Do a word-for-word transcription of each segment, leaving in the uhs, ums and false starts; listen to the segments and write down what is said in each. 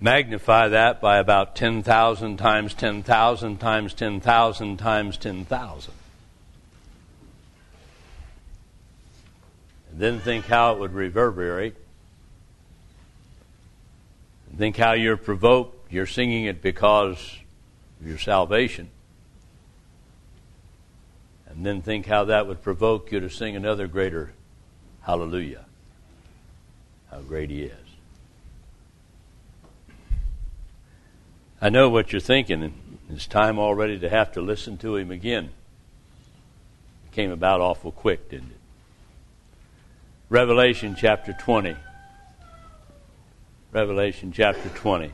Magnify that by about ten thousand times ten thousand times ten thousand times ten thousand. And then think how it would reverberate. And think how you're provoked. You're singing it because of your salvation. And then think how that would provoke you to sing another greater hallelujah. How great He is. I know what you're thinking. It's time already to have to listen to Him again. It came about awful quick, didn't it? Revelation chapter twenty. Revelation chapter twenty.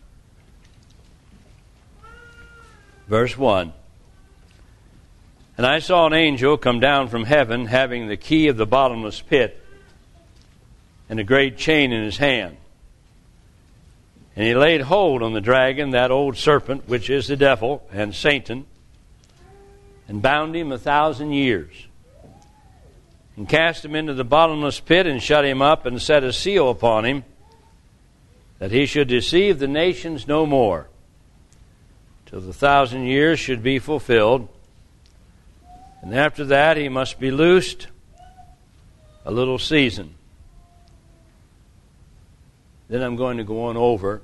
Verse one. And I saw an angel come down from heaven, having the key of the bottomless pit and a great chain in his hand. And he laid hold on the dragon, that old serpent, which is the devil and Satan, and bound him a thousand years, and cast him into the bottomless pit, and shut him up, and set a seal upon him, that he should deceive the nations no more, till the thousand years should be fulfilled. And after that he must be loosed a little season. Then I'm going to go on over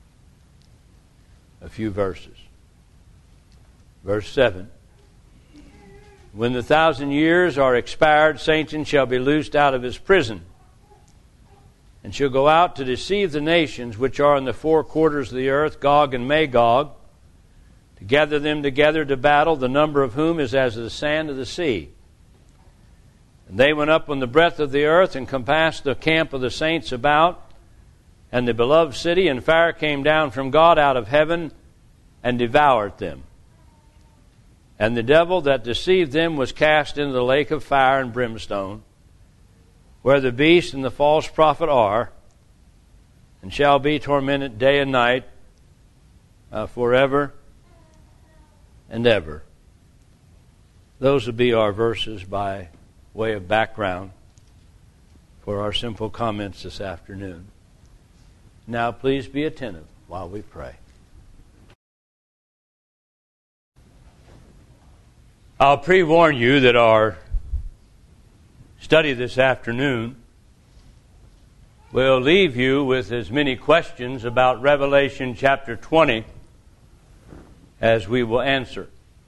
a few verses. Verse seven. When the thousand years are expired, Satan shall be loosed out of his prison, and shall go out to deceive the nations which are in the four quarters of the earth, Gog and Magog, to gather them together to battle, the number of whom is as the sand of the sea. And they went up on the breadth of the earth, and compassed the camp of the saints about, and the beloved city, and fire came down from God out of heaven, and devoured them. And the devil that deceived them was cast into the lake of fire and brimstone, where the beast and the false prophet are, and shall be tormented day and night uh, forever and ever. Those would be our verses by way of background for our simple comments this afternoon. Now please be attentive while we pray. I'll pre-warn you that our study this afternoon will leave you with as many questions about Revelation chapter twenty as we will answer.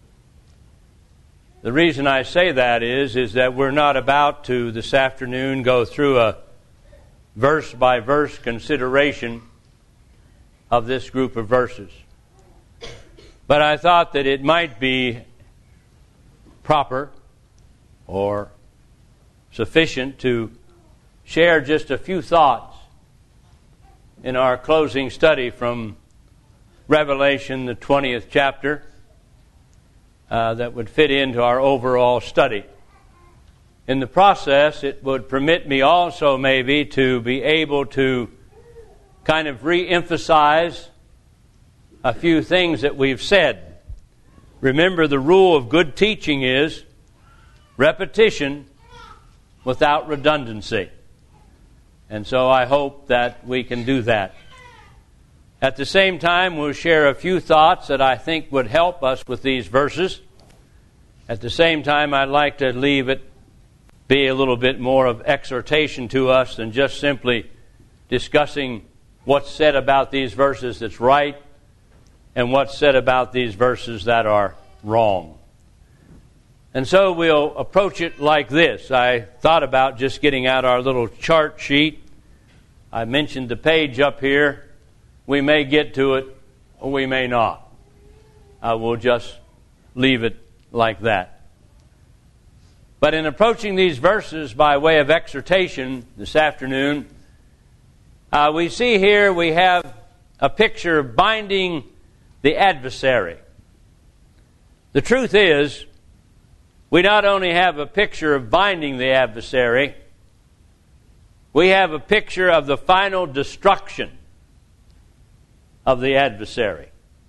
The reason I say that is, is that we're not about to this afternoon go through a verse-by-verse consideration of this group of verses. But I thought that it might be proper or sufficient to share just a few thoughts in our closing study from Revelation, the twentieth chapter, uh, that would fit into our overall study. In the process, it would permit me also maybe to be able to kind of re-emphasize a few things that we've said. Remember, the rule of good teaching is repetition without redundancy. And so I hope that we can do that. At the same time, we'll share a few thoughts that I think would help us with these verses. At the same time, I'd like to leave it be a little bit more of exhortation to us than just simply discussing what's said about these verses that's right and what's said about these verses that are wrong. And so we'll approach it like this. I thought about just getting out our little chart sheet. I mentioned the page up here. We may get to it or we may not. I will just leave it like that. But in approaching these verses by way of exhortation this afternoon, uh, we see here we have a picture of binding the adversary. The truth is, we not only have a picture of binding the adversary, we have a picture of the final destruction of the adversary.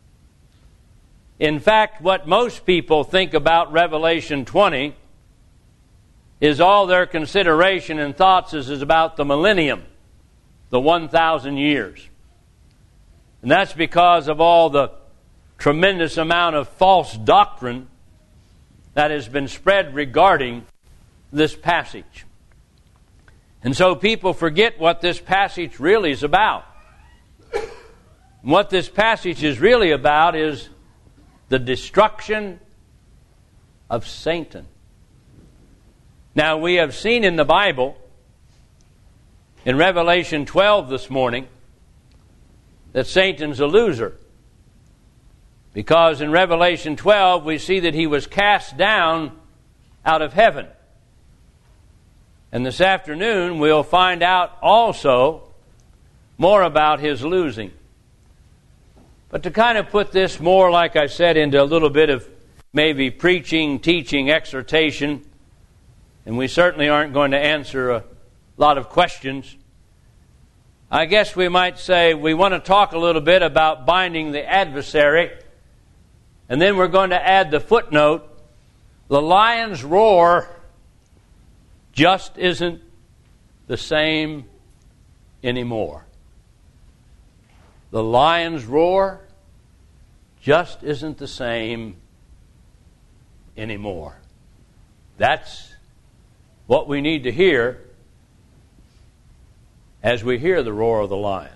In fact, what most people think about Revelation twenty is all their consideration and thoughts is, is about the millennium, the one thousand years. And that's because of all the tremendous amount of false doctrine that has been spread regarding this passage. And so people forget what this passage really is about. And what this passage is really about is the destruction of Satan. Now, we have seen in the Bible, in Revelation twelve this morning, that Satan's a loser. Because in Revelation twelve, we see that he was cast down out of heaven. And this afternoon, we'll find out also more about his losing. But to kind of put this more, like I said, into a little bit of maybe preaching, teaching, exhortation, and we certainly aren't going to answer a lot of questions, I guess we might say we want to talk a little bit about binding the adversary, and then we're going to add the footnote, the lion's roar just isn't the same anymore. The lion's roar just isn't the same anymore. That's what we need to hear as we hear the roar of the lion.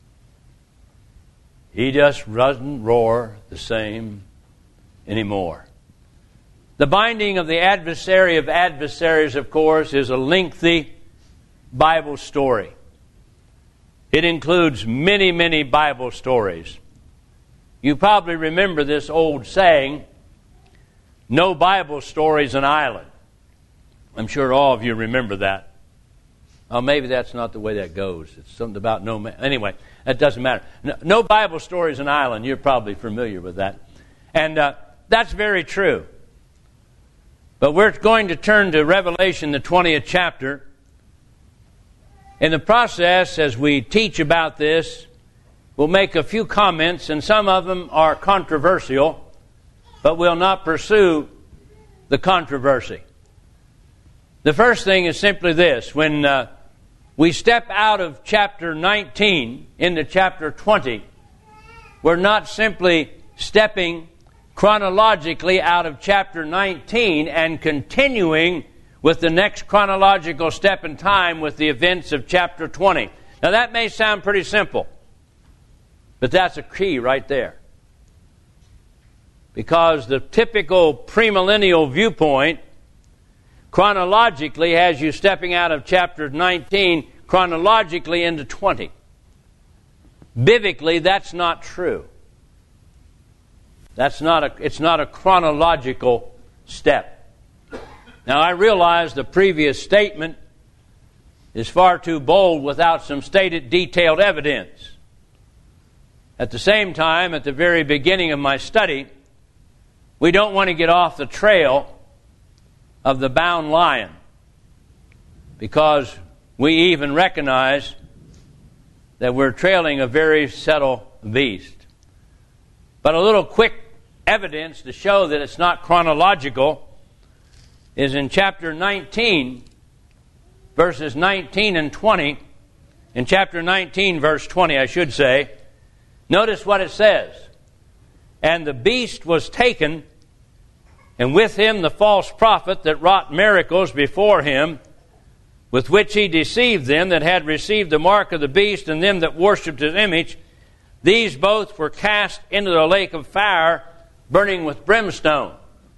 He just doesn't roar the same anymore. The binding of the adversary of adversaries, of course, is a lengthy Bible story. It includes many, many Bible stories. You probably remember this old saying, no Bible story's an island. I'm sure all of you remember that. Oh, maybe that's not the way that goes. It's something about no man. Anyway, that doesn't matter. No, no Bible story's an island. You're probably familiar with that. And uh, that's very true. But we're going to turn to Revelation, the twentieth chapter. In the process, as we teach about this, we'll make a few comments, and some of them are controversial, but we'll not pursue the controversy. The first thing is simply this. When uh, we step out of chapter nineteen into chapter twenty, we're not simply stepping chronologically out of chapter nineteen and continuing with the next chronological step in time with the events of chapter twenty. Now that may sound pretty simple, but that's a key right there. Because the typical premillennial viewpoint chronologically has you stepping out of chapter nineteen chronologically into twenty. Biblically, that's not true. That's not a, it's not a chronological step. Now, I realize the previous statement is far too bold without some stated detailed evidence. At the same time, at the very beginning of my study, we don't want to get off the trail of the bound lion, because we even recognize that we're trailing a very subtle beast. But a little quick evidence to show that it's not chronological is in chapter nineteen, verses nineteen and twenty. In chapter nineteen, verse twenty, I should say. Notice what it says. And the beast was taken, and with him the false prophet that wrought miracles before him, with which he deceived them that had received the mark of the beast and them that worshipped his image. These both were cast into the lake of fire, burning with brimstone.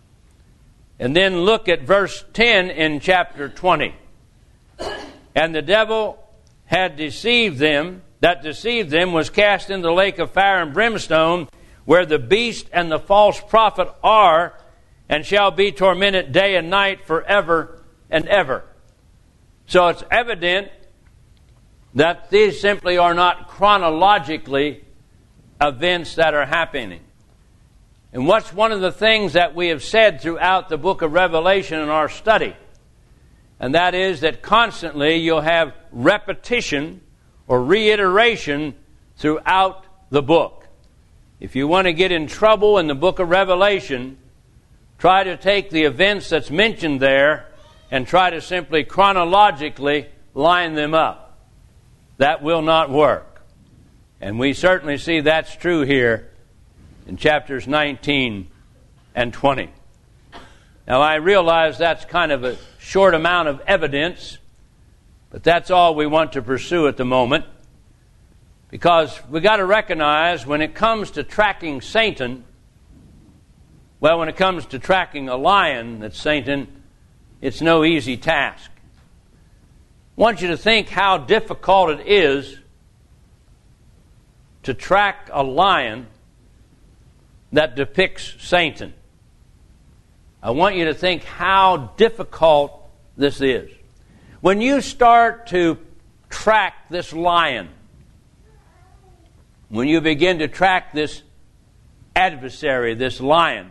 And then look at verse ten in chapter twenty. And the devil had deceived them, that deceived them was cast into the lake of fire and brimstone, where the beast and the false prophet are, and shall be tormented day and night forever and ever. So it's evident that these simply are not chronologically events that are happening. And what's one of the things that we have said throughout the book of Revelation in our study? And that is that constantly you'll have repetition or reiteration throughout the book. If you want to get in trouble in the book of Revelation, try to take the events that's mentioned there and try to simply chronologically line them up. That will not work. And we certainly see that's true here in chapters nineteen and twenty. Now, I realize that's kind of a short amount of evidence, but that's all we want to pursue at the moment. Because we've got to recognize when it comes to tracking Satan, well, when it comes to tracking a lion that's Satan, it's no easy task. I want you to think how difficult it is to track a lion that depicts Satan. I want you to think how difficult this is. When you start to track this lion, when you begin to track this adversary, this lion,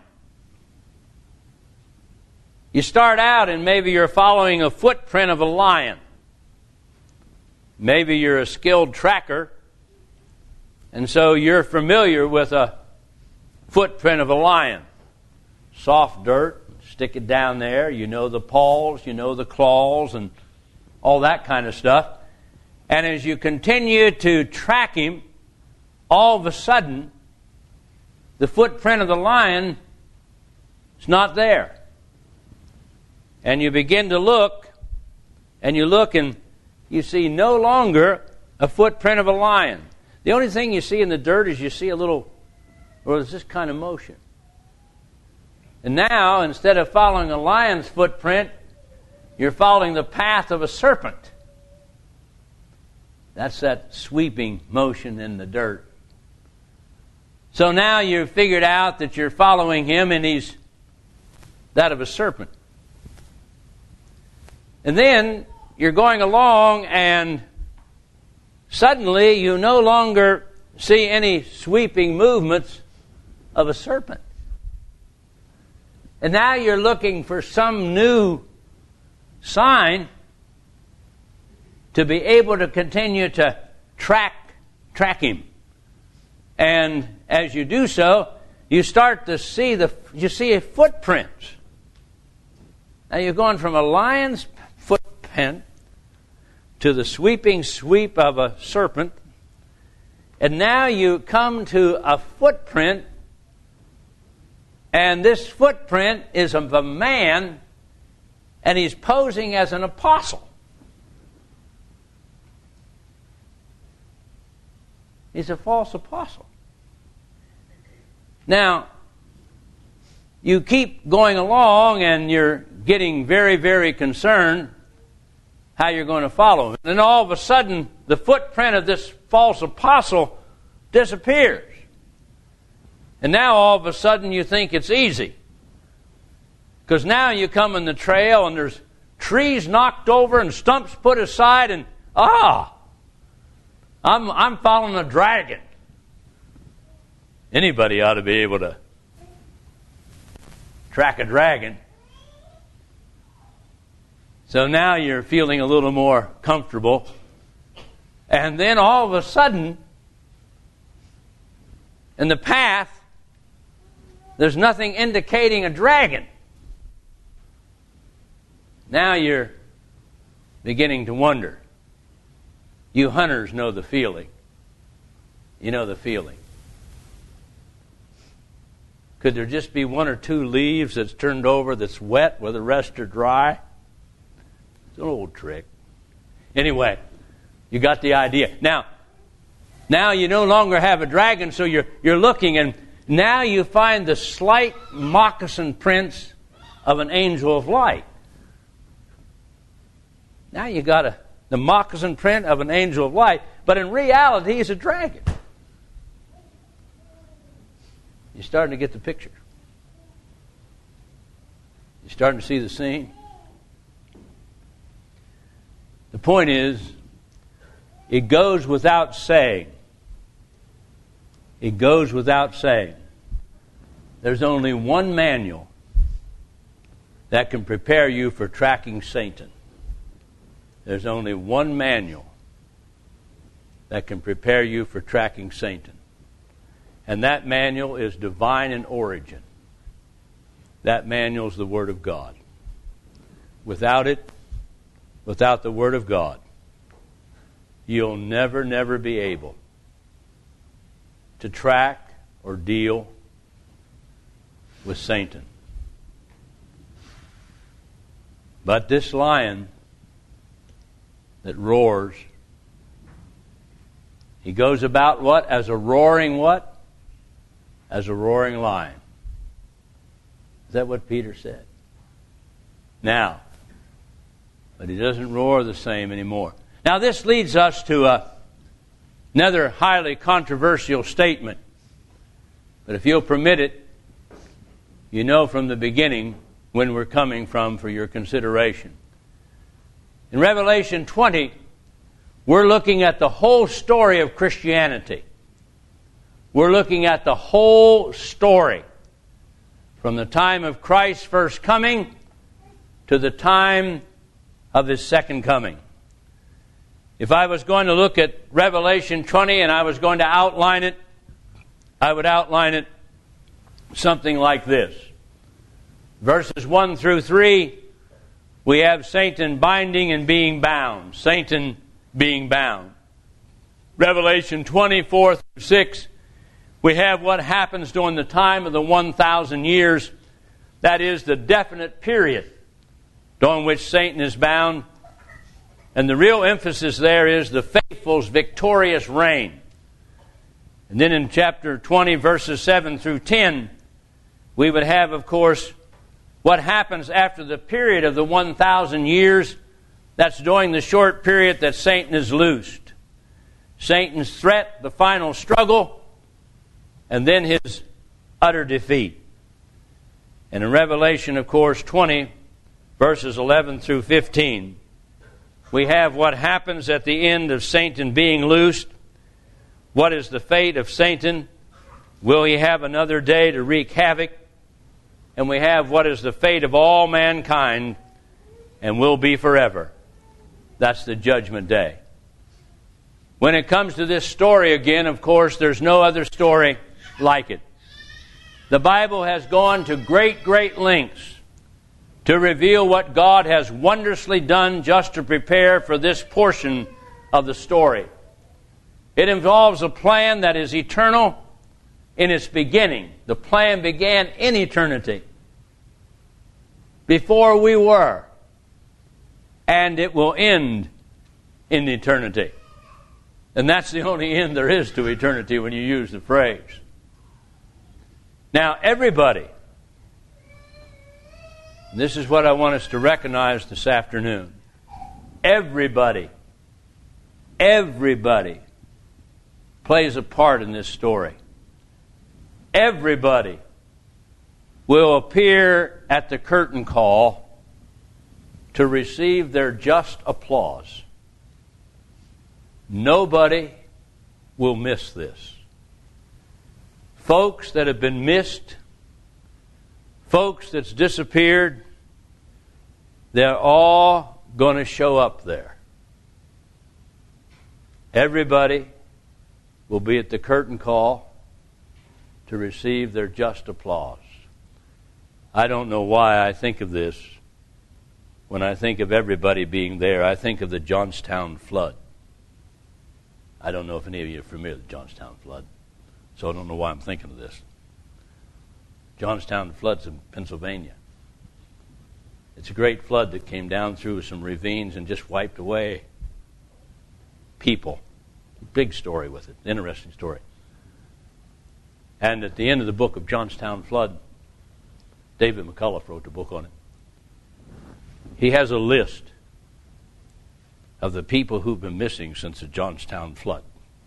you start out and maybe you're following a footprint of a lion. Maybe you're a skilled tracker, and so you're familiar with a footprint of a lion. Soft dirt, stick it down there. You know the paws, you know the claws, and all that kind of stuff. And as you continue to track him, all of a sudden, the footprint of the lion is not there. And you begin to look, and you look and you see no longer a footprint of a lion. The only thing you see in the dirt is you see a little, or there's this kind of motion. And now, instead of following a lion's footprint, you're following the path of a serpent. That's that sweeping motion in the dirt. So now you've figured out that you're following him and he's that of a serpent. And then you're going along and suddenly you no longer see any sweeping movements of a serpent. And now you're looking for some new sign to be able to continue to track, track him. And as you do so, you start to see the you see a footprint. Now you're going from a lion's footprint to the sweeping sweep of a serpent, and now you come to a footprint, and this footprint is of a man, and he's posing as an apostle. He's a false apostle. Now, you keep going along and you're getting very, very concerned how you're going to follow him. And then all of a sudden, the footprint of this false apostle disappears. And now all of a sudden you think it's easy. Because now you come in the trail and there's trees knocked over and stumps put aside and, ah, I'm, I'm following a dragon. Anybody ought to be able to track a dragon. So now you're feeling a little more comfortable. And then all of a sudden, in the path, there's nothing indicating a dragon. Now you're beginning to wonder. You hunters know the feeling. You know the feeling. Could there just be one or two leaves that's turned over that's wet where the rest are dry? It's an old trick. Anyway, you got the idea. Now, now you no longer have a dragon, so you're you're looking, and now you find the slight moccasin prints of an angel of light. Now you got a, the moccasin print of an angel of light, but in reality he's a dragon. You're starting to get the picture. You're starting to see the scene. The point is, it goes without saying. It goes without saying. There's only one manual that can prepare you for tracking Satan. There's only one manual that can prepare you for tracking Satan. And that manual is divine in origin. That manual is the Word of God. Without it, without the Word of God, you'll never, never be able to track or deal with Satan. But this lion that roars, he goes about what? As a roaring what? As a roaring lion. Is that what Peter said? Now, but he doesn't roar the same anymore. Now this leads us to a, another highly controversial statement. But if you'll permit it, you know from the beginning when we're coming from for your consideration. In Revelation twenty, we're looking at the whole story of Christianity. We're looking at the whole story from the time of Christ's first coming to the time of His second coming. If I was going to look at Revelation twenty and I was going to outline it, I would outline it something like this. Verses one through three, we have Satan binding and being bound. Satan being bound. Revelation twenty-four through six, we have what happens during the time of the one thousand years. That is the definite period during which Satan is bound. And the real emphasis there is the faithful's victorious reign. And then in chapter twenty, verses seven through ten, we would have, of course, what happens after the period of the one thousand years. That's during the short period that Satan is loosed. Satan's threat, the final struggle, and then his utter defeat. And in Revelation, of course, twenty, verses eleven through fifteen, we have what happens at the end of Satan being loosed. What is the fate of Satan? Will he have another day to wreak havoc? And we have what is the fate of all mankind and will be forever. That's the judgment day. When it comes to this story again, of course, there's no other story like it. The Bible has gone to great, great lengths to reveal what God has wondrously done just to prepare for this portion of the story. It involves a plan that is eternal in its beginning. The plan began in eternity, before we were, and it will end in eternity. And that's the only end there is to eternity when you use the phrase. Now, everybody, this is what I want us to recognize this afternoon. Everybody, everybody plays a part in this story. Everybody will appear at the curtain call to receive their just applause. Nobody will miss this. Folks that have been missed, folks that's disappeared, they're all going to show up there. Everybody will be at the curtain call to receive their just applause. I don't know why I think of this. When I think of everybody being there, I think of the Johnstown flood. I don't know if any of you are familiar with the Johnstown flood, so I don't know why I'm thinking of this. Johnstown flood's in Pennsylvania. It's a great flood that came down through some ravines and just wiped away people. Big story with it, interesting story. And at the end of the book of Johnstown flood, David McCullough wrote the book on it. He has a list of the people who've been missing since the Johnstown flood.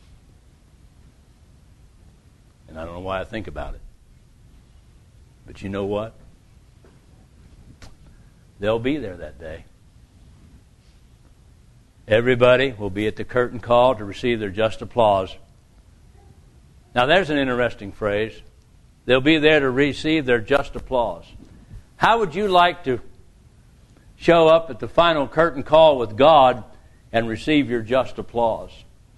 And I don't know why I think about it. But you know what? They'll be there that day. Everybody will be at the curtain call to receive their just applause. Now there's an interesting phrase. They'll be there to receive their just applause. How would you like to show up at the final curtain call with God and receive your just applause?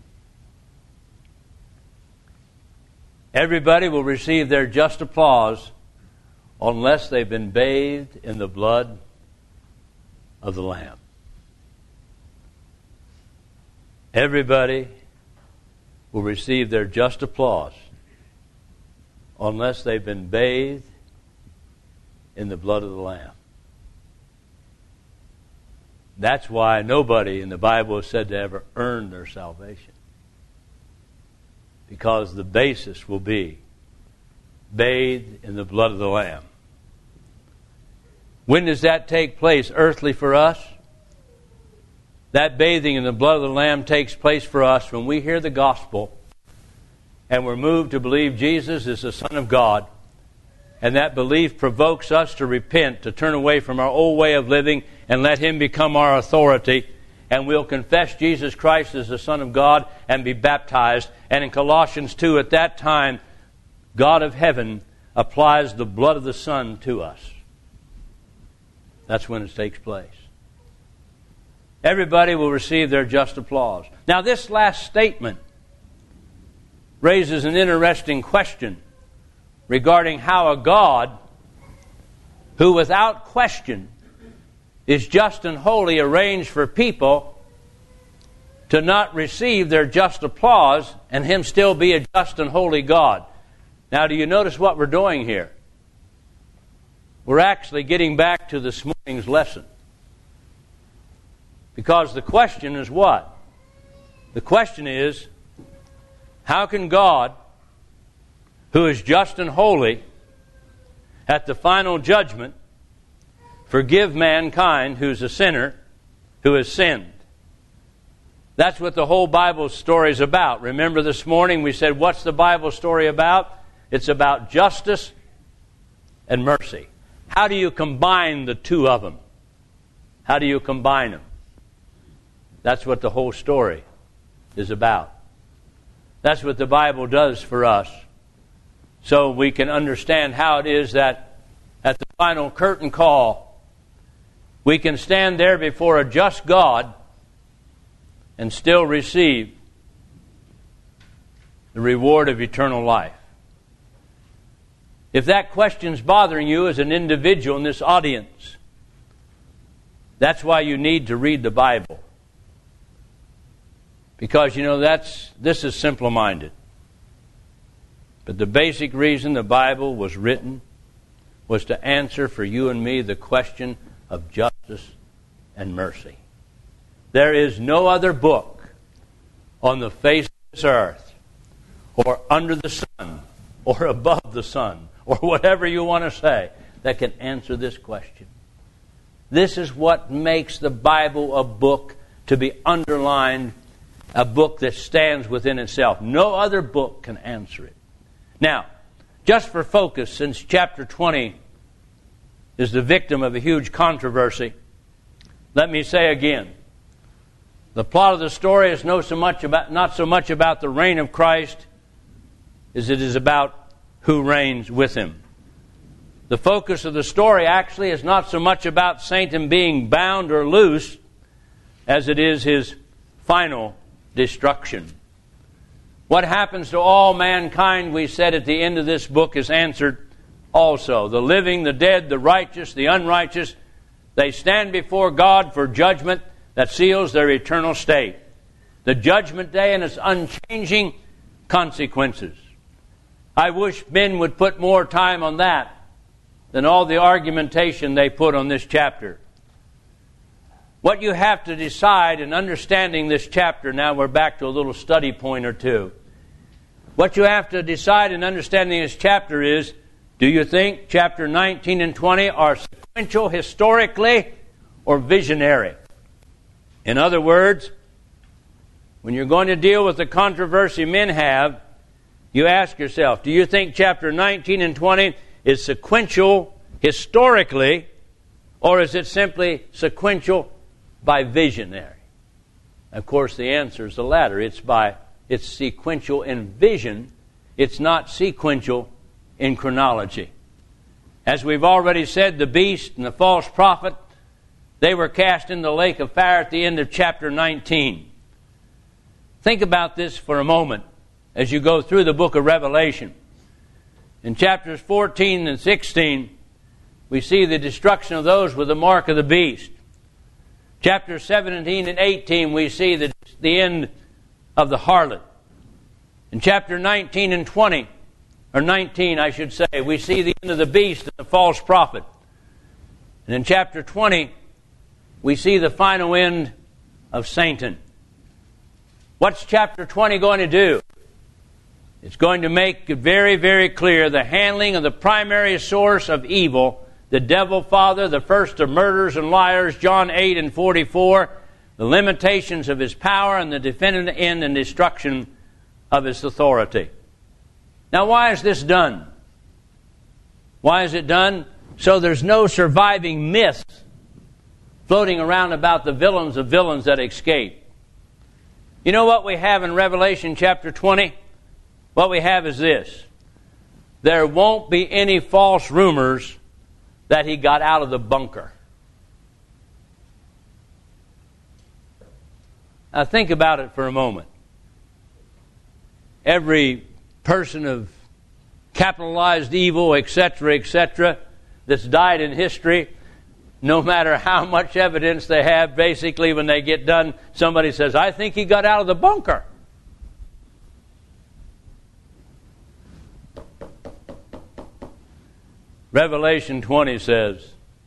Everybody will receive their just applause unless they've been bathed in the blood of the Lamb. Everybody will receive their just applause unless they've been bathed in the blood of the Lamb. That's why nobody in the Bible is said to ever earn their salvation. Because the basis will be bathed in the blood of the Lamb. When does that take place earthly for us? That bathing in the blood of the Lamb takes place for us when we hear the gospel and we're moved to believe Jesus is the Son of God. And that belief provokes us to repent, to turn away from our old way of living and let Him become our authority. And we'll confess Jesus Christ as the Son of God and be baptized. And in Colossians two, at that time, God of heaven applies the blood of the Son to us. That's when it takes place. Everybody will receive their just applause. Now, this last statement raises an interesting question regarding how a God who without question is just and holy arranged for people to not receive their just applause and Him still be a just and holy God. Now, do you notice what we're doing here? We're actually getting back to this morning's lesson. Because the question is what? The question is, how can God, who is just and holy, at the final judgment, forgive mankind who's a sinner, who has sinned? That's what the whole Bible story is about. Remember this morning we said, what's the Bible story about? It's about justice and mercy. How do you combine the two of them? How do you combine them? That's what the whole story is about. That's what the Bible does for us. So we can understand how it is that at the final curtain call, we can stand there before a just God and still receive the reward of eternal life. If that question's bothering you as an individual in this audience, that's why you need to read the Bible. Because, you know, that's this is simple-minded. But the basic reason the Bible was written was to answer for you and me the question of justice and mercy. There is no other book on the face of this earth, or under the sun, or above the sun, or whatever you want to say, that can answer this question. This is what makes the Bible a book to be underlined, a book that stands within itself. No other book can answer it. Now, just for focus, since chapter twenty is the victim of a huge controversy, let me say again, the plot of the story is no so much about, not so much about the reign of Christ as it is about who reigns with Him. The focus of the story actually is not so much about Satan being bound or loose as it is his final destruction. What happens to all mankind, we said at the end of this book, is answered also. The living, the dead, the righteous, the unrighteous, they stand before God for judgment that seals their eternal state. The judgment day and its unchanging consequences. I wish men would put more time on that than all the argumentation they put on this chapter. What you have to decide in understanding this chapter, now we're back to a little study point or two. What you have to decide in understanding this chapter is, do you think chapter nineteen and twenty are sequential historically or visionary? In other words, when you're going to deal with the controversy men have, you ask yourself, do you think chapter nineteen and twenty is sequential historically, or is it simply sequential by visionary? Of course, the answer is the latter. It's by it's sequential in vision. It's not sequential in chronology. As we've already said, the beast and the false prophet, they were cast in the lake of fire at the end of chapter nineteen. Think about this for a moment as you go through the book of Revelation. In chapters fourteen and sixteen, we see the destruction of those with the mark of the beast. Chapters seventeen and eighteen, we see the, the end of the harlot. In chapter nineteen and twenty or nineteen, I should say, we see the end of the beast and the false prophet. And in chapter twenty, we see the final end of Satan. What's chapter twenty going to do? It's going to make it very, very clear the handling of the primary source of evil, the devil father, the first of murderers and liars, John eight and forty-four, the limitations of his power and the definitive end and destruction of his authority. Now, why is this done? Why is it done? So there's no surviving myths floating around about the villains of villains that escape. You know what we have in Revelation chapter twenty? What we have is this. There won't be any false rumors that he got out of the bunker. Now think about it for a moment. Every person of capitalized evil, et cetera, et cetera, that's died in history, no matter how much evidence they have, basically when they get done, somebody says, I think he got out of the bunker. Revelation twenty says,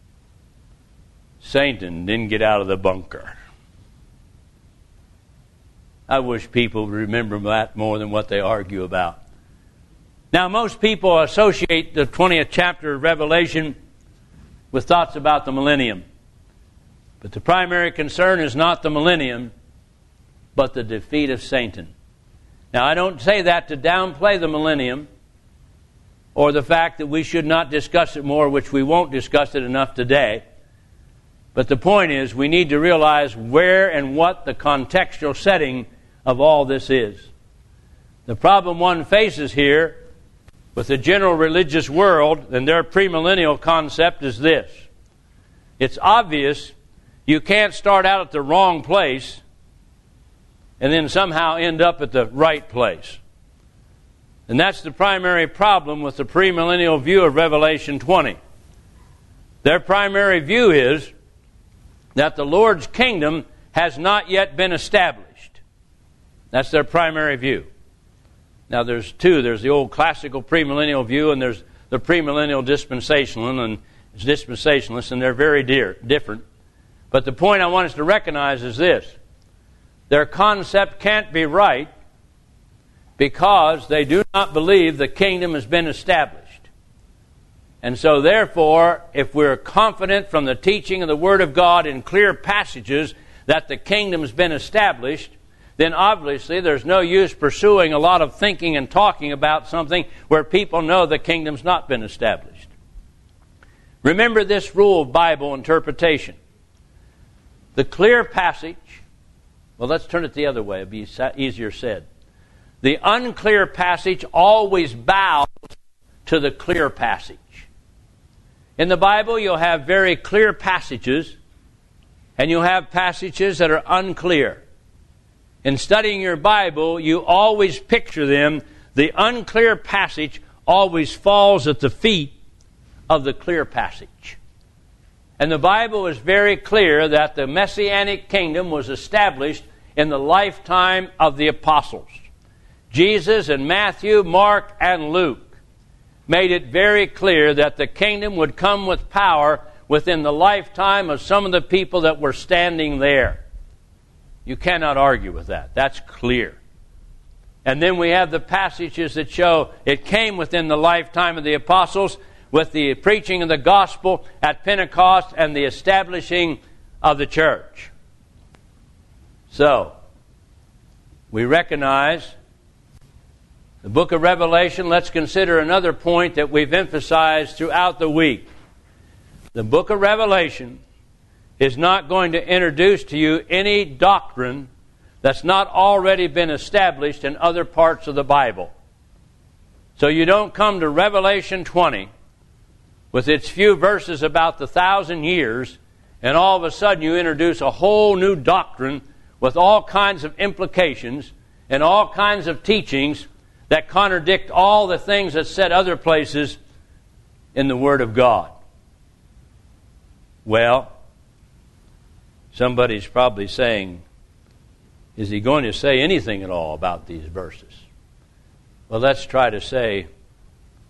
Satan didn't get out of the bunker. I wish people would remember that more than what they argue about. Now, most people associate the twentieth chapter of Revelation with thoughts about the millennium. But the primary concern is not the millennium, but the defeat of Satan. Now, I don't say that to downplay the millennium or the fact that we should not discuss it more, which we won't discuss it enough today. But the point is, we need to realize where and what the contextual setting of all this is. The problem one faces here with the general religious world and their premillennial concept is this. It's obvious you can't start out at the wrong place and then somehow end up at the right place. And that's the primary problem with the premillennial view of Revelation twenty. Their primary view is that the Lord's kingdom has not yet been established. That's their primary view. Now there's two. There's the old classical premillennial view and there's the premillennial dispensational and it's dispensationalists, and they're very dear, different. But the point I want us to recognize is this. Their concept can't be right because they do not believe the kingdom has been established. And so therefore, if we're confident from the teaching of the Word of God in clear passages that the kingdom has been established, then obviously there's no use pursuing a lot of thinking and talking about something where people know the kingdom's not been established. Remember this rule of Bible interpretation. The clear passage, well, let's turn it the other way. It'd be easier said. The unclear passage always bows to the clear passage. In the Bible, you'll have very clear passages, and you'll have passages that are unclear. In studying your Bible, you always picture them. The unclear passage always falls at the feet of the clear passage. And the Bible is very clear that the Messianic kingdom was established in the lifetime of the apostles. Jesus and Matthew, Mark, and Luke made it very clear that the kingdom would come with power within the lifetime of some of the people that were standing there. You cannot argue with that. That's clear. And then we have the passages that show it came within the lifetime of the apostles with the preaching of the gospel at Pentecost and the establishing of the church. So, we recognize the book of Revelation. Let's consider another point that we've emphasized throughout the week. The book of Revelation is not going to introduce to you any doctrine that's not already been established in other parts of the Bible. So you don't come to Revelation twenty with its few verses about the thousand years, and all of a sudden you introduce a whole new doctrine with all kinds of implications and all kinds of teachings that contradict all the things that's said other places in the Word of God. Well, somebody's probably saying, is he going to say anything at all about these verses? Well, let's try to say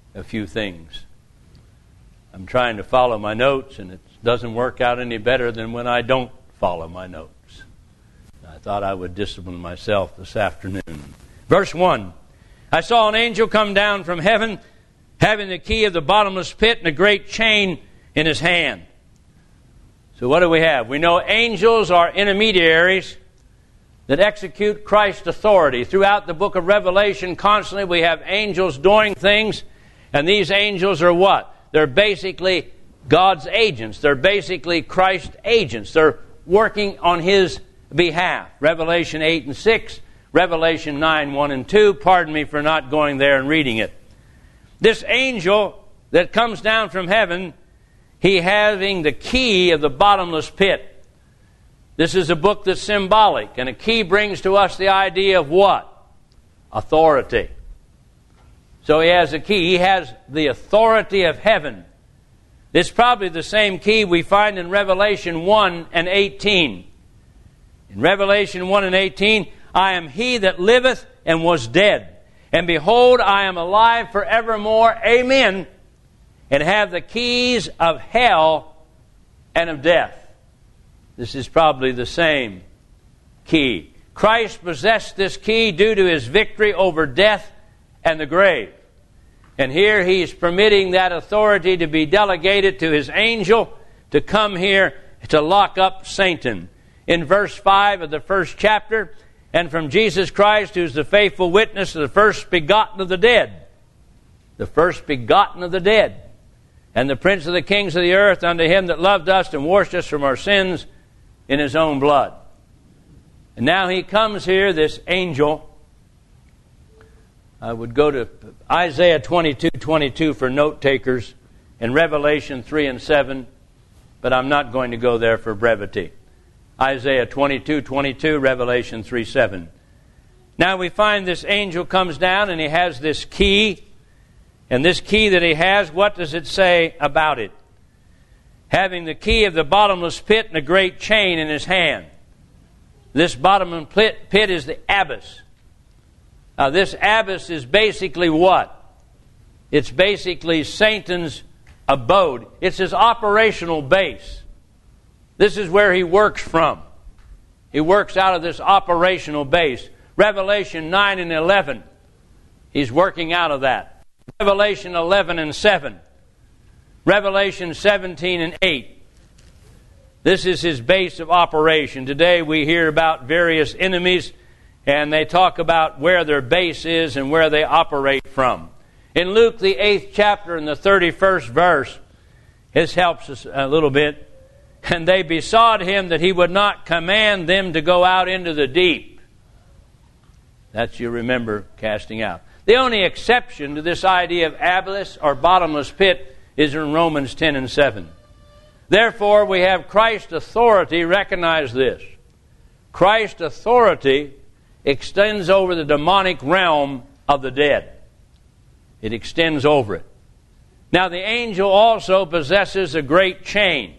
a few things. I'm trying to follow my notes, and it doesn't work out any better than when I don't follow my notes. I thought I would discipline myself this afternoon. Verse one, I saw an angel come down from heaven, having the key of the bottomless pit and a great chain in his hand. So what do we have? We know angels are intermediaries that execute Christ's authority. Throughout the book of Revelation, constantly we have angels doing things, and these angels are what? They're basically God's agents. They're basically Christ's agents. They're working on His behalf. Revelation eight and six, Revelation nine, one and two. Pardon me for not going there and reading it. This angel that comes down from heaven, he having the key of the bottomless pit. This is a book that's symbolic, and a key brings to us the idea of what? Authority. So he has a key. He has the authority of heaven. It's probably the same key we find in Revelation one and eighteen. In Revelation one and eighteen, I am he that liveth and was dead. And behold, I am alive forevermore. Amen. And have the keys of hell and of death. This is probably the same key. Christ possessed this key due to His victory over death and the grave. And here He's permitting that authority to be delegated to His angel to come here to lock up Satan. In verse five of the first chapter, and from Jesus Christ, who's the faithful witness of the first begotten of the dead. The first begotten of the dead. And the prince of the kings of the earth, unto Him that loved us and washed us from our sins in His own blood. And now He comes here, this angel. I would go to Isaiah twenty-two twenty-two for note takers, and Revelation three and seven, but I'm not going to go there for brevity. Isaiah twenty-two twenty-two, Revelation three seven. Now we find this angel comes down and he has this key. And this key that he has, what does it say about it? Having the key of the bottomless pit and a great chain in his hand. This bottomless pit, pit is the abyss. Now this abyss is basically what? It's basically Satan's abode. It's his operational base. This is where he works from. He works out of this operational base. Revelation nine and eleven, he's working out of that. Revelation eleven and seven. Revelation seventeen and eight. This is his base of operation. Today we hear about various enemies, and they talk about where their base is and where they operate from. In Luke, the eighth chapter and the thirty-first verse, this helps us a little bit. And they besought him that he would not command them to go out into the deep. That's, you remember, casting out. The only exception to this idea of abyss or bottomless pit is in Romans ten and seven. Therefore, we have Christ's authority. Recognize this. Christ's authority extends over the demonic realm of the dead. It extends over it. Now, the angel also possesses a great chain.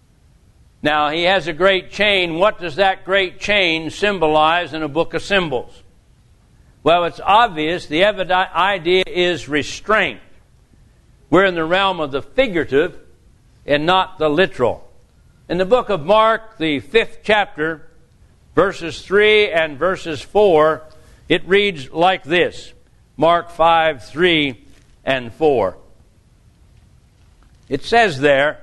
Now, he has a great chain. What does that great chain symbolize in a book of symbols? Well, it's obvious. The idea is restraint. We're in the realm of the figurative and not the literal. In the book of Mark, the fifth chapter, verses three and verses four, it reads like this. Mark five, three and four. It says there,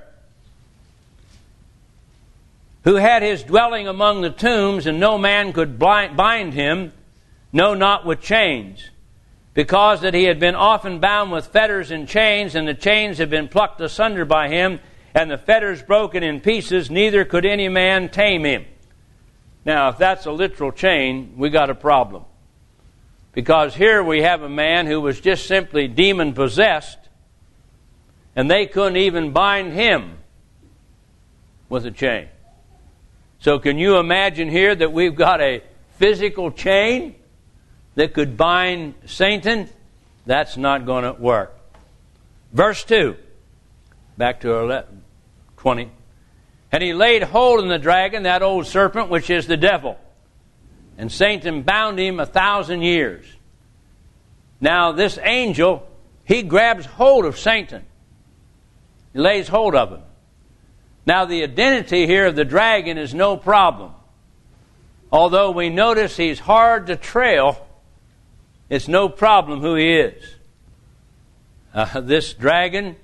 who had his dwelling among the tombs, and no man could bind him, no, not with chains, because that he had been often bound with fetters and chains, and the chains had been plucked asunder by him, and the fetters broken in pieces, neither could any man tame him. Now, if that's a literal chain, we got a problem. Because here we have a man who was just simply demon-possessed, and they couldn't even bind him with a chain. So can you imagine here that we've got a physical chain that could bind Satan? That's not going to work. Verse two. Back to our twenty. And he laid hold on the dragon, that old serpent, which is the devil. And Satan bound him a thousand years. Now this angel he grabs hold of Satan. He lays hold of him. Now, the identity here of the dragon is no problem. Although we notice he's hard to trail, it's no problem who he is. Uh, this dragon,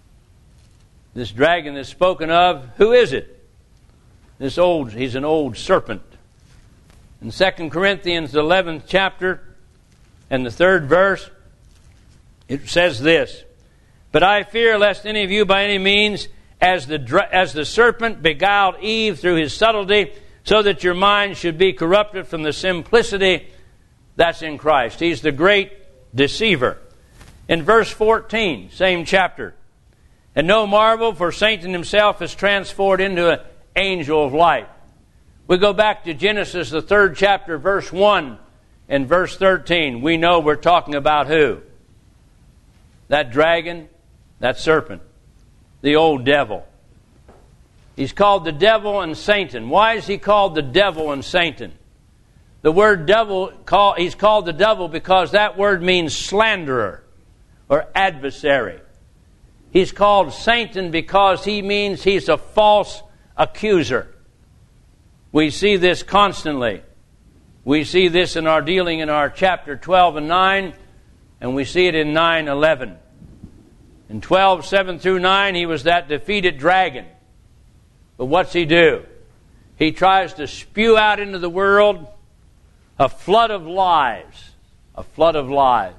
this dragon that's spoken of, who is it? This old, he's an old serpent. In Second Corinthians, the eleventh chapter, and the third verse, it says this, "But I fear lest any of you by any means, as the as the serpent beguiled Eve through his subtlety, so that your mind should be corrupted from the simplicity that's in Christ." He's the great deceiver. In verse fourteen, same chapter, "And no marvel, for Satan himself is transformed into an angel of light." We go back to Genesis, the third chapter, verse one and verse thirteen. We know we're talking about who? That dragon, that serpent, the old devil. He's called the devil and Satan. Why is he called the devil and Satan? The word devil, call, he's called the devil because that word means slanderer or adversary. He's called Satan because he means he's a false accuser. We see this constantly. We see this in our dealing in our chapter twelve and nine, and we see it in nine eleven. In twelve, seven through nine, he was that defeated dragon. But what's he do? He tries to spew out into the world a flood of lies, a flood of lies,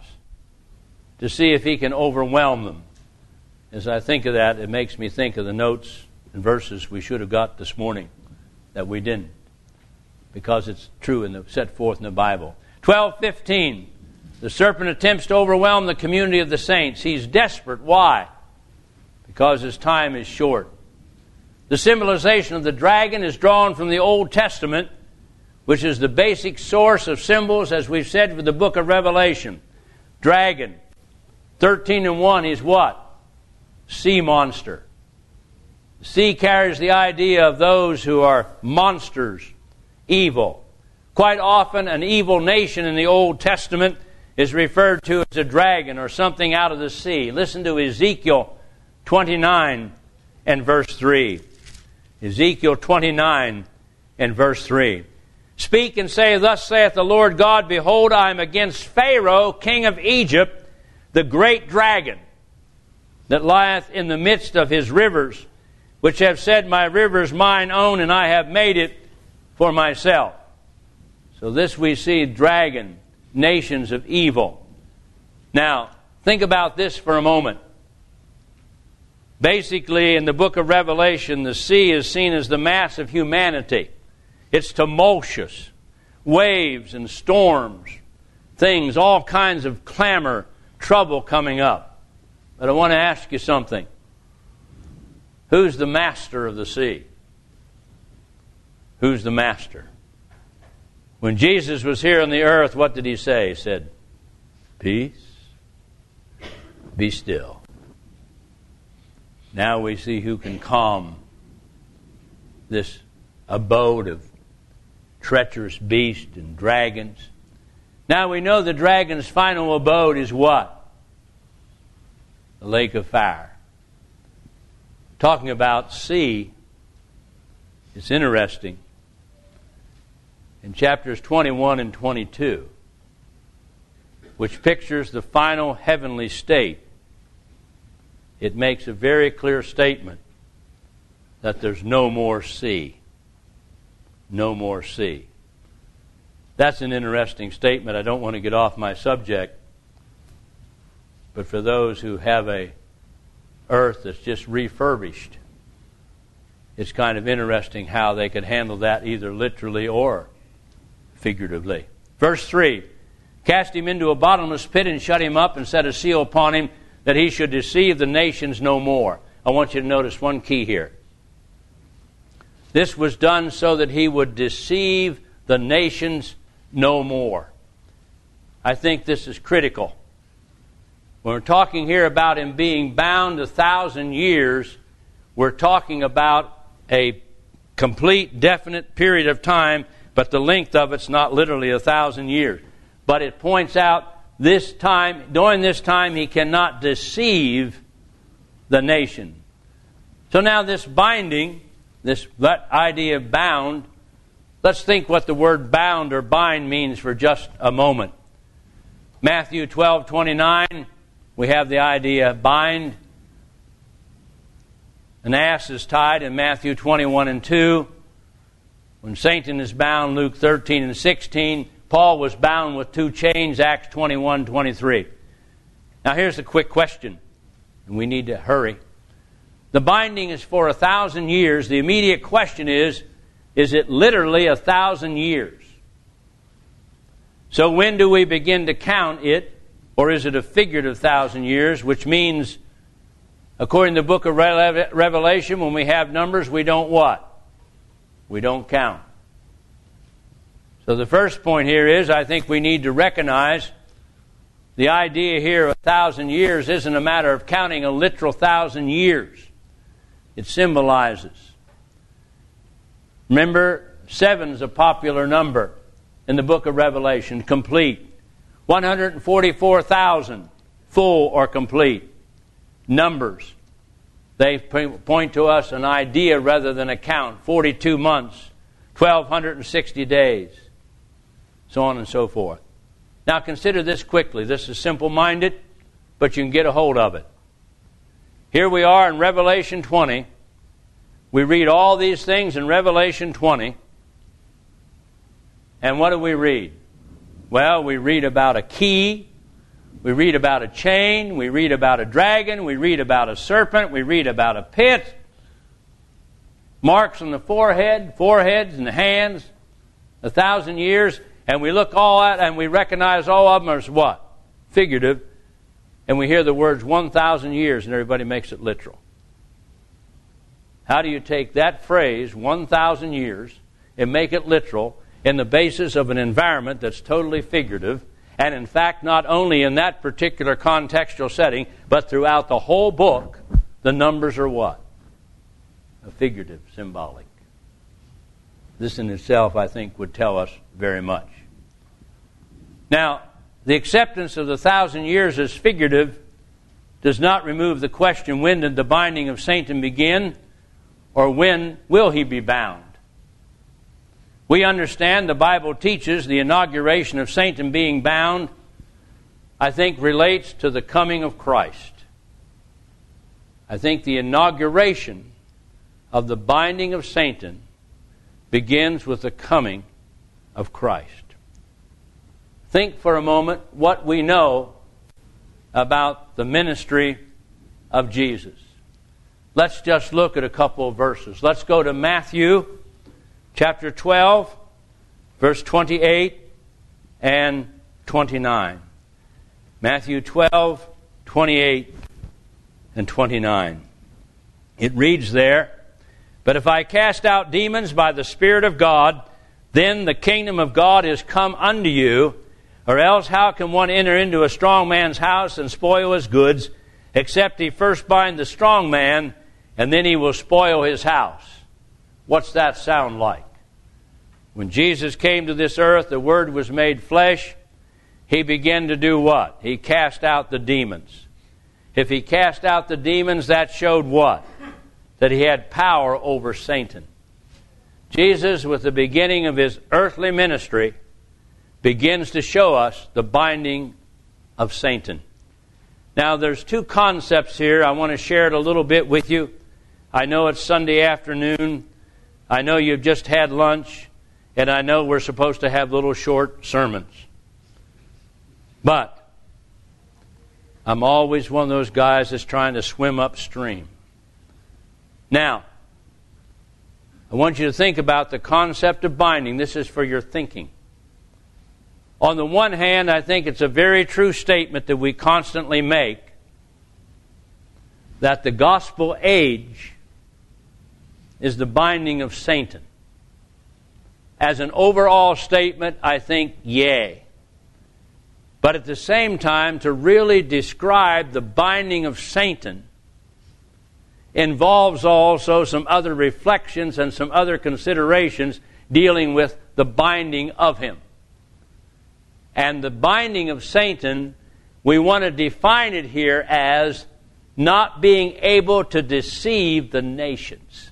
to see if he can overwhelm them. As I think of that, it makes me think of the notes and verses we should have got this morning that we didn't, because it's true and set forth in the Bible. twelve fifteen. The serpent attempts to overwhelm the community of the saints. He's desperate. Why? Because his time is short. The symbolization of the dragon is drawn from the Old Testament, which is the basic source of symbols, as we've said, for the book of Revelation. Dragon. thirteen and one, he's what? Sea monster. The sea carries the idea of those who are monsters, evil. Quite often, an evil nation in the Old Testament is referred to as a dragon or something out of the sea. Listen to Ezekiel twenty-nine and verse three. Ezekiel twenty-nine and verse three. "Speak and say, Thus saith the Lord God, Behold, I am against Pharaoh, king of Egypt, the great dragon, that lieth in the midst of his rivers, which have said, My river is mine own, and I have made it for myself." So this we see, dragon, nations of evil. Now, think about this for a moment. Basically, in the book of Revelation, the sea is seen as the mass of humanity. It's tumultuous. Waves and storms, things, all kinds of clamor, trouble coming up. But I want to ask you something. Who's the master of the sea? Who's the master? When Jesus was here on the earth, what did he say? He said, "Peace, be still." Now we see who can calm this abode of treacherous beasts and dragons. Now we know the dragon's final abode is what? The lake of fire. Talking about sea, it's interesting. In chapters twenty-one and twenty-two, which pictures the final heavenly state, it makes a very clear statement that there's no more sea. No more sea. That's an interesting statement. I don't want to get off my subject. But for those who have a earth that's just refurbished, it's kind of interesting how they could handle that either literally or figuratively. Verse three, "Cast him into a bottomless pit and shut him up and set a seal upon him, that he should deceive the nations no more." I want you to notice one key here. This was done so that he would deceive the nations no more. I think this is critical. When we're talking here about him being bound a thousand years, we're talking about a complete, definite period of time, but the length of it's not literally a thousand years. But it points out this time, during this time, he cannot deceive the nation. So now this binding, this that idea of bound, let's think what the word bound or bind means for just a moment. Matthew twelve twenty-nine, we have the idea of bind. An ass is tied in Matthew twenty-one and two. When Satan is bound, Luke thirteen and sixteen. Paul was bound with two chains, Acts twenty-one twenty-three. Now here's a quick question, and we need to hurry. The binding is for a thousand years. The immediate question is, is it literally a thousand years? So when do we begin to count it, or is it a figurative thousand years, which means, according to the book of Revelation, when we have numbers, we don't what? We don't count. So the first point here is, I think we need to recognize the idea here of a thousand years isn't a matter of counting a literal thousand years. It symbolizes. Remember, seven is a popular number in the book of Revelation, complete. one hundred forty-four thousand, full or complete. Numbers. They point to us an idea rather than a count. forty-two months, one thousand two hundred sixty days, so on and so forth. Now consider this quickly. This is simple-minded, but you can get a hold of it. Here we are in Revelation twenty. We read all these things in Revelation twenty. And what do we read? Well, we read about a key. We read about a chain. We read about a dragon. We read about a serpent. We read about a pit. Marks on the forehead, foreheads and the hands. A thousand years. And we look all at and we recognize all of them as what? Figurative. And we hear the words one thousand years and everybody makes it literal. How do you take that phrase, one thousand years, and make it literal in the basis of an environment that's totally figurative, and in fact not only in that particular contextual setting, but throughout the whole book, the numbers are what? A figurative, symbolic. This in itself, I think, would tell us very much. Now, the acceptance of the thousand years as figurative does not remove the question, when did the binding of Satan begin, or when will he be bound? We understand the Bible teaches the inauguration of Satan being bound, I think, relates to the coming of Christ. I think the inauguration of the binding of Satan begins with the coming of Christ. Think for a moment what we know about the ministry of Jesus. Let's just look at a couple of verses. Let's go to Matthew chapter twelve, verse twenty-eight and twenty-nine. Matthew twelve, twenty-eight and twenty-nine. It reads there, "But if I cast out demons by the Spirit of God, then the kingdom of God is come unto you. Or else how can one enter into a strong man's house and spoil his goods, except he first bind the strong man, and then he will spoil his house?" What's that sound like? When Jesus came to this earth, the Word was made flesh. He began to do what? He cast out the demons. If he cast out the demons, that showed what? That he had power over Satan. Jesus, with the beginning of his earthly ministry, begins to show us the binding of Satan. Now, there's two concepts here. I want to share it a little bit with you. I know it's Sunday afternoon. I know you've just had lunch. And I know we're supposed to have little short sermons. But I'm always one of those guys that's trying to swim upstream. Now, I want you to think about the concept of binding. This is for your thinking. On the one hand, I think it's a very true statement that we constantly make, that the gospel age is the binding of Satan. As an overall statement, I think, yay. But at the same time, to really describe the binding of Satan involves also some other reflections and some other considerations dealing with the binding of him. And the binding of Satan, we want to define it here as not being able to deceive the nations.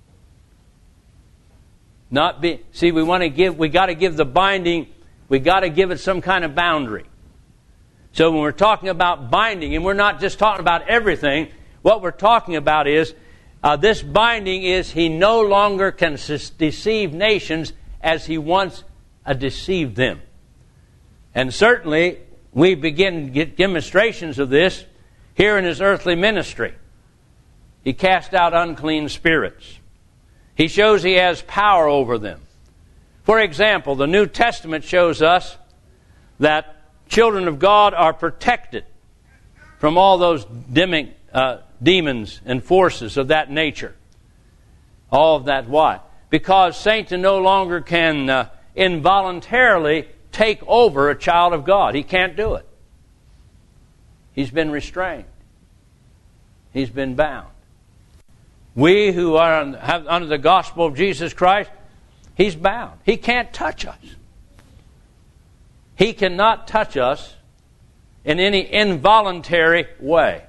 Not be see, we want to give we got to give the binding, we got to give it some kind of boundary. So when we're talking about binding, and we're not just talking about everything, what we're talking about is uh, this binding is he no longer can deceive nations as he once uh, deceived them. And certainly we begin to get demonstrations of this here in his earthly ministry. He cast out unclean spirits. He shows he has power over them. For example, the New Testament shows us that children of God are protected from all those demic, uh, demons and forces of that nature. All of that, why? Because Satan no longer can uh, involuntarily take over a child of God. He can't do it. He's been restrained. He's been bound. We who are on, have, under the gospel of Jesus Christ, he's bound. He can't touch us. He cannot touch us in any involuntary way.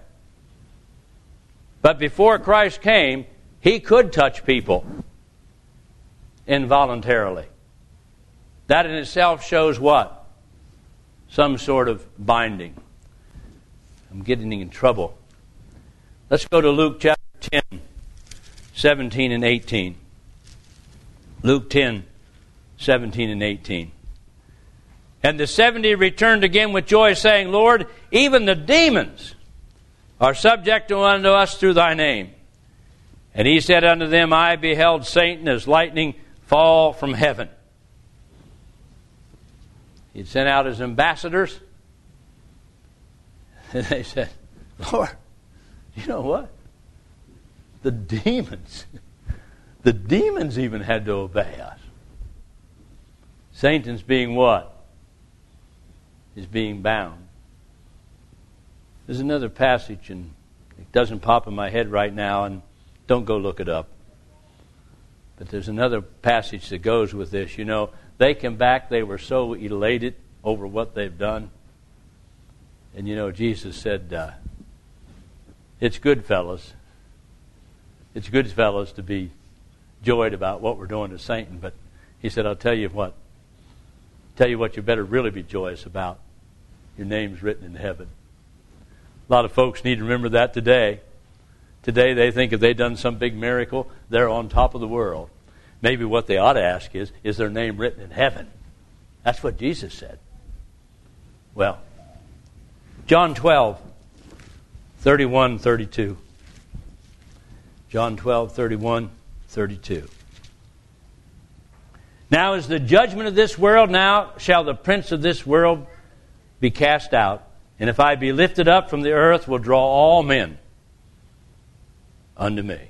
But before Christ came, he could touch people involuntarily. That in itself shows what? Some sort of binding. I'm getting in trouble. Let's go to Luke chapter ten, seventeen and eighteen. Luke ten, seventeen and eighteen. And the seventy returned again with joy, saying, Lord, even the demons are subject unto us through thy name. And he said unto them, I beheld Satan as lightning fall from heaven. He'd sent out his ambassadors. And they said, Lord, you know what? The demons, the demons even had to obey us. Satan's being what? Is being bound. There's another passage, and it doesn't pop in my head right now, and don't go look it up. But there's another passage that goes with this. You know, they come back, they were so elated over what they've done. And you know, Jesus said, uh, it's good, fellas. It's good, fellas, to be joyed about what we're doing to Satan. But he said, I'll tell you what. Tell you what you better really be joyous about. Your name's written in heaven. A lot of folks need to remember that today. Today they think if they've done some big miracle, they're on top of the world. Maybe what they ought to ask is, is their name written in heaven? That's what Jesus said. Well, John twelve, thirty-one, thirty-two. John twelve, thirty-one, thirty-two. Now is the judgment of this world, now shall the prince of this world be cast out. And if I be lifted up from the earth, will draw all men unto me.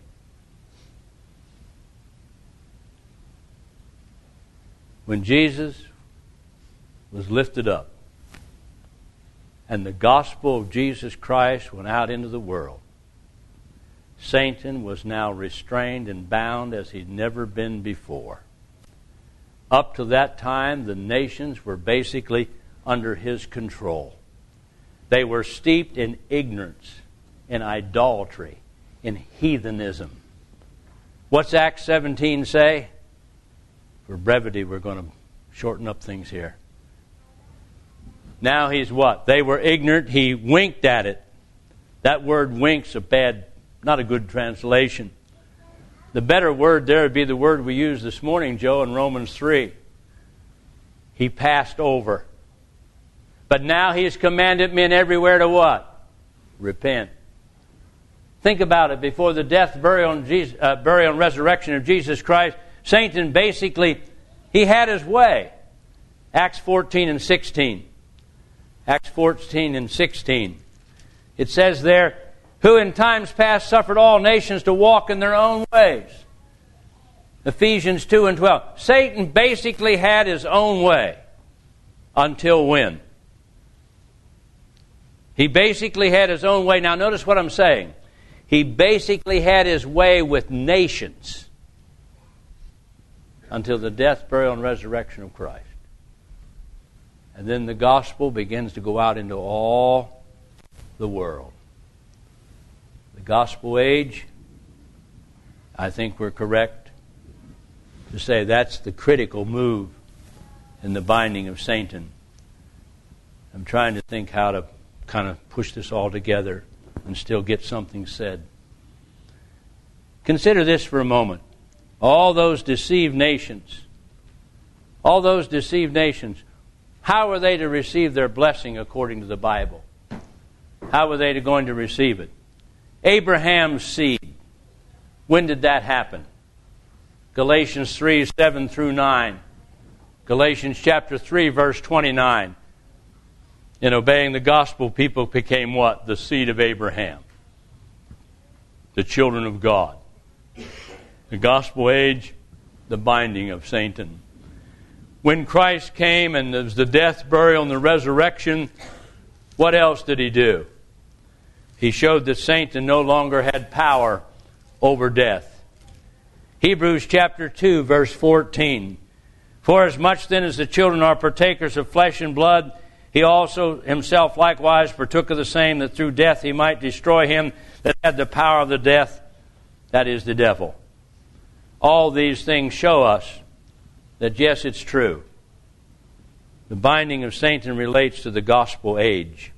When Jesus was lifted up and the gospel of Jesus Christ went out into the world, Satan was now restrained and bound as he'd never been before. Up to that time, the nations were basically under his control. They were steeped in ignorance, in idolatry, in heathenism. What's Acts seventeen say? For brevity, we're going to shorten up things here. Now he's what? They were ignorant. He winked at it. That word wink's a bad, not a good translation. The better word there would be the word we used this morning, Joe, in Romans three. He passed over. But now he has commanded men everywhere to what? Repent. Think about it. Before the death, burial, and, Jesus, uh, burial and resurrection of Jesus Christ, Satan basically, he had his way. Acts fourteen and sixteen. Acts fourteen and sixteen. It says there, who in times past suffered all nations to walk in their own ways. Ephesians two and twelve. Satan basically had his own way. Until when? He basically had his own way. Now notice what I'm saying. He basically had his way with nations until the death, burial, and resurrection of Christ. And then the gospel begins to go out into all the world. The gospel age, I think we're correct to say that's the critical move in the binding of Satan. I'm trying to think how to kind of push this all together and still get something said. Consider this for a moment. All those deceived nations, all those deceived nations, how are they to receive their blessing according to the Bible? How are they going to receive it? Abraham's seed. When did that happen? Galatians three, seven through nine. Galatians chapter three, verse twenty-nine. In obeying the gospel, people became what? The seed of Abraham. The children of God. The gospel age, the binding of Satan. When Christ came and there was the death, burial, and the resurrection, what else did he do? He showed that Satan no longer had power over death. Hebrews chapter two, verse fourteen. For as much then as the children are partakers of flesh and blood, he also himself likewise partook of the same, that through death he might destroy him that had the power of the death, that is the devil. All these things show us that yes, it's true. The binding of Satan relates to the gospel age.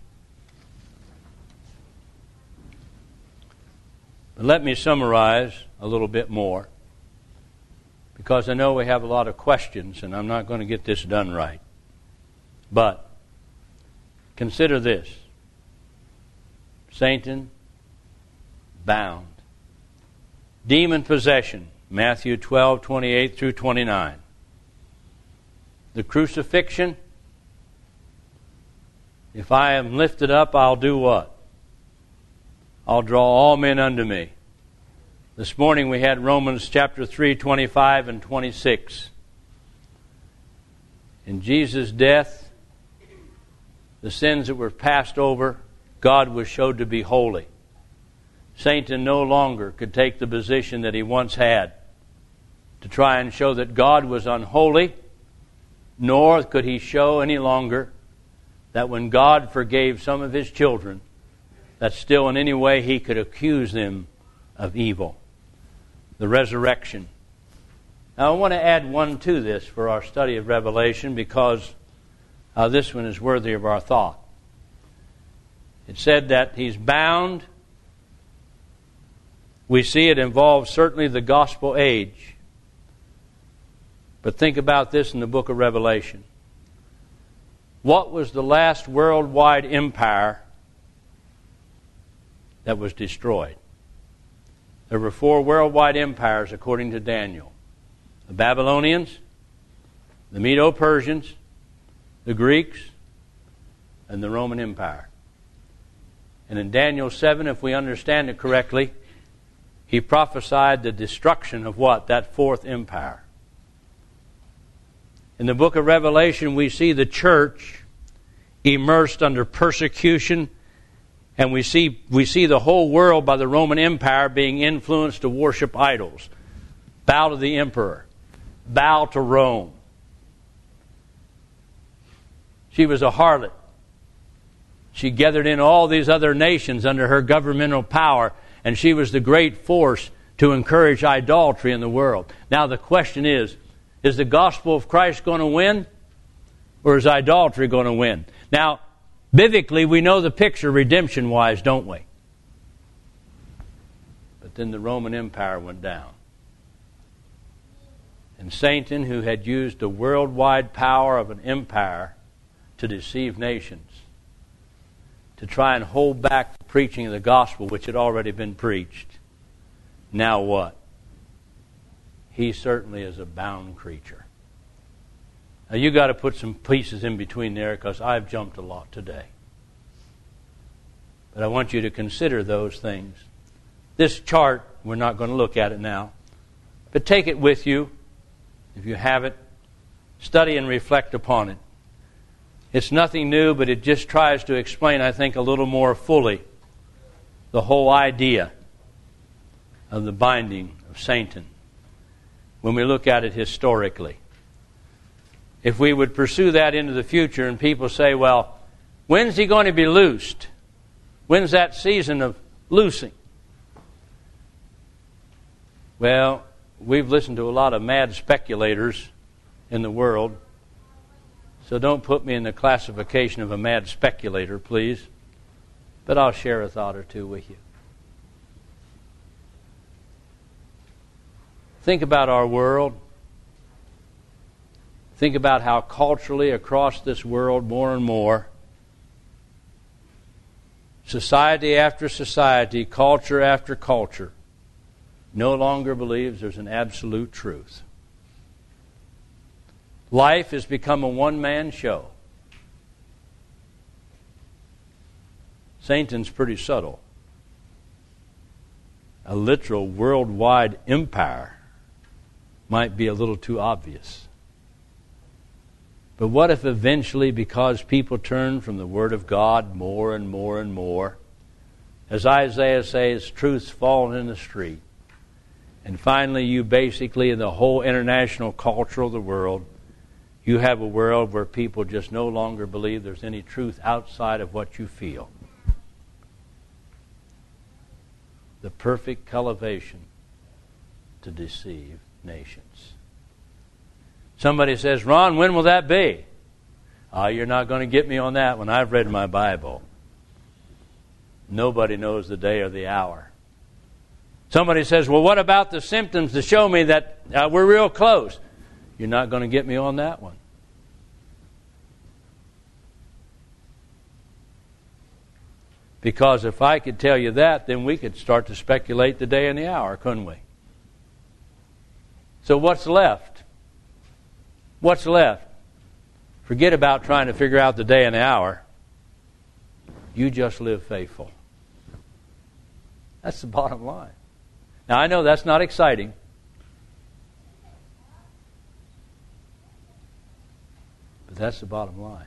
But let me summarize a little bit more, because I know we have a lot of questions and I'm not going to get this done right. But consider this. Satan bound. Demon possession. Matthew twelve, twenty-eight through twenty-nine. The crucifixion. If I am lifted up, I'll do what? I'll draw all men unto me. This morning we had Romans chapter three, twenty-five and twenty-six. In Jesus' death, the sins that were passed over, God was showed to be holy. Satan no longer could take the position that he once had to try and show that God was unholy, nor could he show any longer that when God forgave some of his children, that still in any way he could accuse them of evil. The resurrection. Now I want to add one to this for our study of Revelation, because uh, this one is worthy of our thought. It said that he's bound. We see it involves certainly the gospel age. But think about this in the book of Revelation. What was the last worldwide empire that was destroyed? There were four worldwide empires according to Daniel. The Babylonians, the Medo-Persians, the Greeks, and the Roman Empire. And in Daniel seven, if we understand it correctly, he prophesied the destruction of what? That fourth empire. In the book of Revelation, we see the church immersed under persecution, and we see we see the whole world by the Roman Empire being influenced to worship idols. Bow to the emperor. Bow to Rome. She was a harlot. She gathered in all these other nations under her governmental power, and she was the great force to encourage idolatry in the world. Now the question is, is the gospel of Christ going to win, or is idolatry going to win? Now, biblically, we know the picture redemption-wise, don't we? But then the Roman Empire went down. And Satan, who had used the worldwide power of an empire to deceive nations, to try and hold back the preaching of the gospel, which had already been preached, now what? He certainly is a bound creature. Now you got to put some pieces in between there, because I've jumped a lot today. But I want you to consider those things. This chart, we're not going to look at it now, but take it with you. If you have it, study and reflect upon it. It's nothing new, but it just tries to explain, I think, a little more fully the whole idea of the binding of Satan when we look at it historically. if we would pursue that into the future and people say, well, when's he going to be loosed? When's that season of loosing? Well, we've listened to a lot of mad speculators in the world, so don't put me in the classification of a mad speculator, please. But I'll share a thought or two with you. Think about our world. Think about how culturally across this world, more and more, society after society, culture after culture, no longer believes there's an absolute truth. Life has become a one-man show. Satan's pretty subtle. A literal worldwide empire might be a little too obvious. But what if eventually, because people turn from the Word of God more and more and more, as Isaiah says, truth's fallen in the street, and finally you basically, in the whole international culture of the world, you have a world where people just no longer believe there's any truth outside of what you feel. The perfect cultivation to deceive nations. Somebody says, Ron, when will that be? Ah, oh, you're not going to get me on that one. I've read my Bible. Nobody knows the day or the hour. Somebody says, well, what about the symptoms to show me that uh, we're real close? You're not going to get me on that one. Because if I could tell you that, then we could start to speculate the day and the hour, couldn't we? So what's left? What's left? Forget about trying to figure out the day and the hour. You just live faithful. That's the bottom line. Now, I know that's not exciting. But that's the bottom line.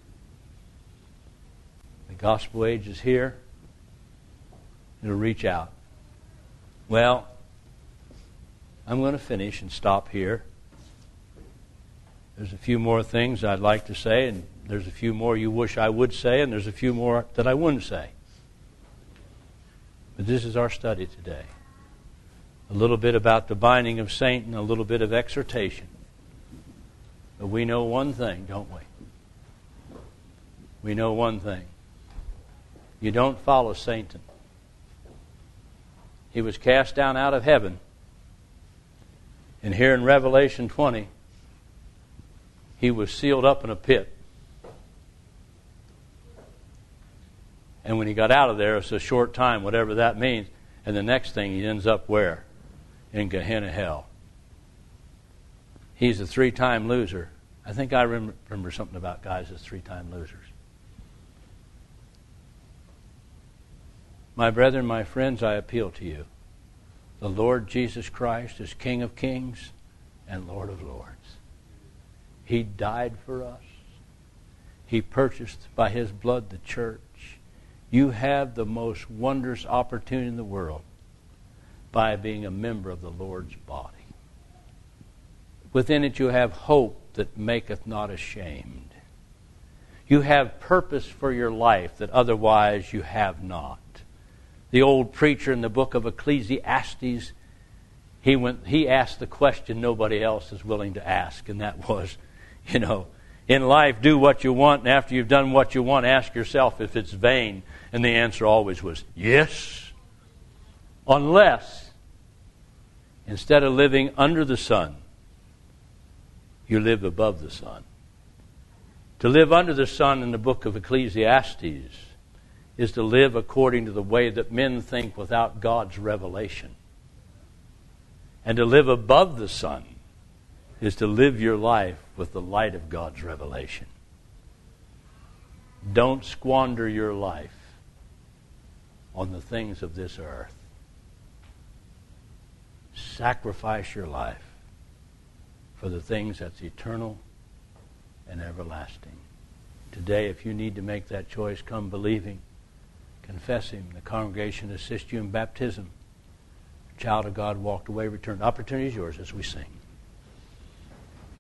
The gospel age is here. It'll reach out. Well, I'm going to finish and stop here. There's a few more things I'd like to say, and there's a few more you wish I would say, and there's a few more that I wouldn't say. But this is our study today. A little bit about the binding of Satan, a little bit of exhortation. But we know one thing, don't we? We know one thing. You don't follow Satan. He was cast down out of heaven. And here in Revelation twenty, he was sealed up in a pit. And when he got out of there, it's a short time, whatever that means. And the next thing, he ends up where? In Gehenna hell. He's a three-time loser. I think I remember something about guys as three-time losers. My brethren, my friends, I appeal to you. The Lord Jesus Christ is King of kings and Lord of lords. He died for us. He purchased by His blood the church. You have the most wondrous opportunity in the world by being a member of the Lord's body. Within it you have hope that maketh not ashamed. You have purpose for your life that otherwise you have not. The old preacher in the book of Ecclesiastes, he went. He asked the question nobody else is willing to ask, and that was, you know, in life, do what you want, and after you've done what you want, ask yourself if it's vain. And the answer always was, yes. Unless, instead of living under the sun, you live above the sun. To live under the sun in the book of Ecclesiastes is to live according to the way that men think without God's revelation. And to live above the sun is to live your life with the light of God's revelation. Don't squander your life on the things of this earth. Sacrifice your life for the things that's eternal and everlasting. Today, if you need to make that choice, come believing. Confess Him. The congregation assists you in baptism. Child of God walked away, returned. Opportunity is yours as we sing.